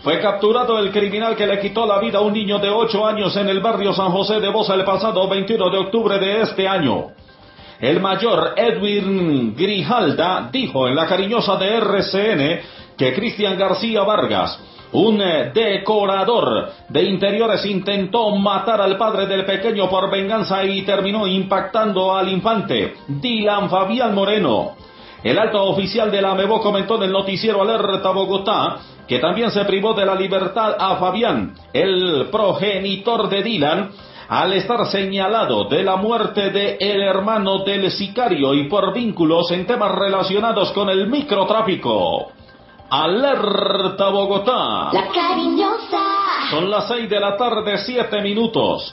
Fue capturado el criminal que le quitó la vida a un niño de 8 años en el barrio San José de Bosa el pasado 21 de octubre de este año. El mayor Edwin Grijalda dijo en la cariñosa de RCN que Cristian García Vargas, un decorador de interiores, intentó matar al padre del pequeño por venganza y terminó impactando al infante Dylan Fabián Moreno. El alto oficial de la AMEBO comentó en el noticiero Alerta Bogotá que también se privó de la libertad a Fabián, el progenitor de Dylan, al estar señalado de la muerte de el hermano del sicario y por vínculos en temas relacionados con el microtráfico. Alerta Bogotá. La cariñosa. Son las 6 de la tarde, 7 minutos.